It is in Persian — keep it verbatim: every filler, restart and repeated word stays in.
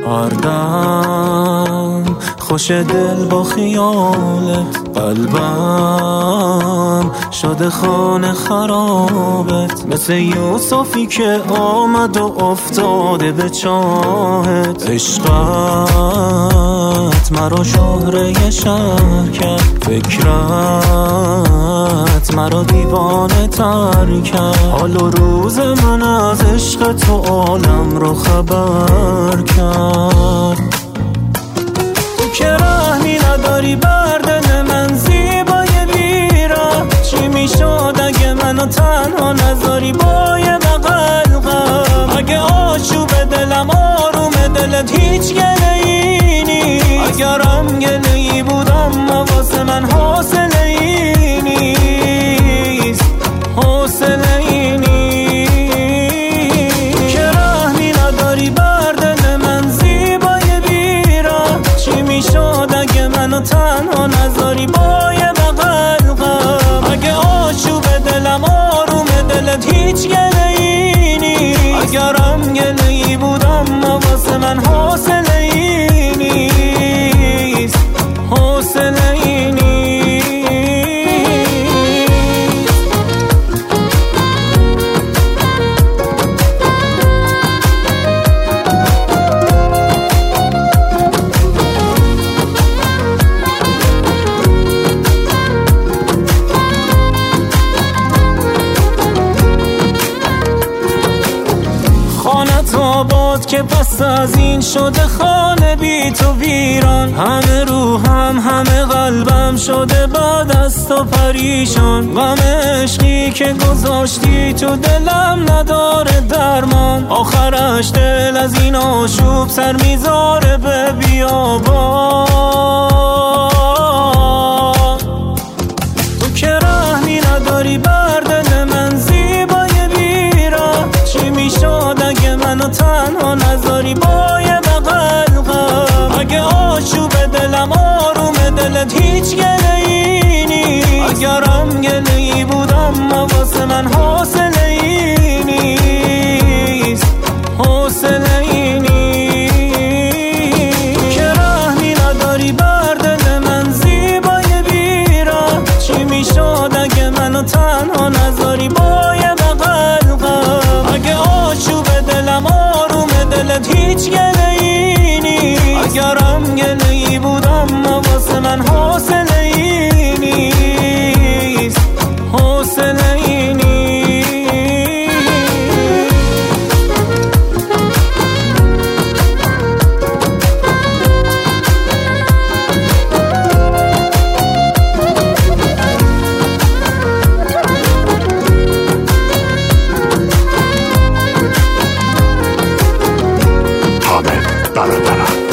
هر دم خوش دل با خیالت، قلبم شده خانه خرابت، مثل یوسفی که آمد و افتاده به چاهت. عشقت مرا شهره شهر کرد، فکرت مرا دیوانه تر کرد. حال و روز من از عشق تو عالم رو خبر کرد. تو که رحمی نداری بر دل من زیبای بیرا، چی میشد اگه منو تنها نذاری با یه بغل غم؟ اگه آشوب دلم آروم دلت هیچ گله ای نیست، اگرم گله ای بود اما واسه من حوصله ای نیست، حوصله ای نیست. تو که رحمی نداری بر دل من زیبای بیرا، چی میشد اگه منو تنها نذاری با یه بغل غم؟ اگه آشوب دلم آروم دلت هیچ گله ای نیست، اگرم گله ای بود اما واسه من حوصله ای نیست، حوصله ای نیست. خانت آباد که پس از این شده خانه بی تو ویران، همه روحم همه قلبم شده بعد از تو پریشان. غم عشقی که گذاشتی تو دلم نداره درمان، آخرش دل از این آشوب سر میذاره به بیابان. تو که رحمی نداری بر دل من زیبای بیرا، چی میشد اگه منو تنها نذاری با یه بغل غم؟ اگه آشوب دلم آروم دلت هیچ گله ای نیست، اگرم گله ای بود اما واسه من حوصله ای نیست، حوصله ای نیست. تو که رحمی نداری بر دل من زیبای بیرا، چی میشد اگه منو تنها نذاری با یه بغل غم؟ اگه آشوب دلم آروم دلت هیچ گله ای نیست، اگرم گله ای بود اما واسه من حوصله ای نیست، حوصله ای نیست. برادرم